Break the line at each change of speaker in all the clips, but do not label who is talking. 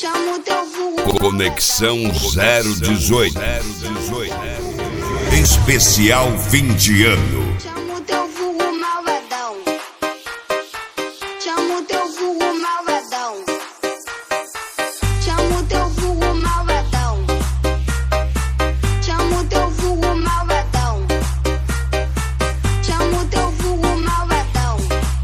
Conexão 018. Especial fim de ano.
Chama o teu vulgo malvadão. Chama o teu vulgo malvadão. Chama o teu vulgo malvadão. Chama o teu vulgo malvadão. Chama o teu vulgo malvadão.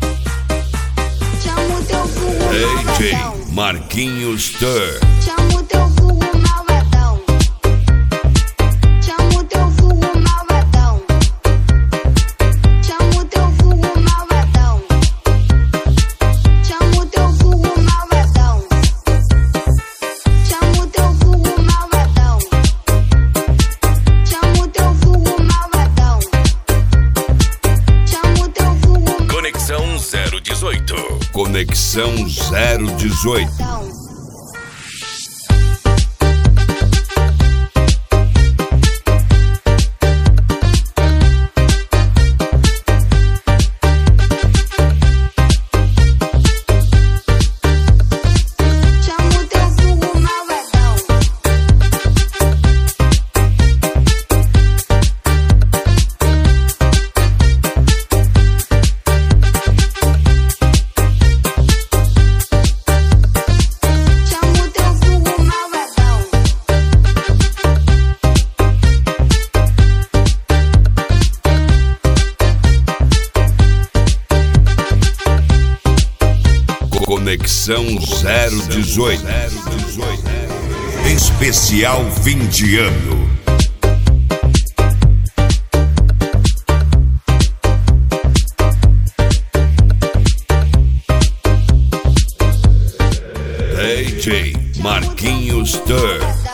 Chama o teu vulgo malvadão.
DJ Marquinhos Tur.
Chama o teu vulgo malvadão. Chama o teu vulgo malvadão. Chama o teu vulgo malvadão. Chama o teu vulgo malvadão. Chama o teu vulgo malvadão. Chama o teu vulgo malvadão. Chama o teu vulgo
Conexão 018.
Conexão 018.
malvadão. Chama o teu vulgo malvadão. Chama o teu vulgo malvadão.
Conexão 018. Especial fim de ano. DJ Marquinhos Tur.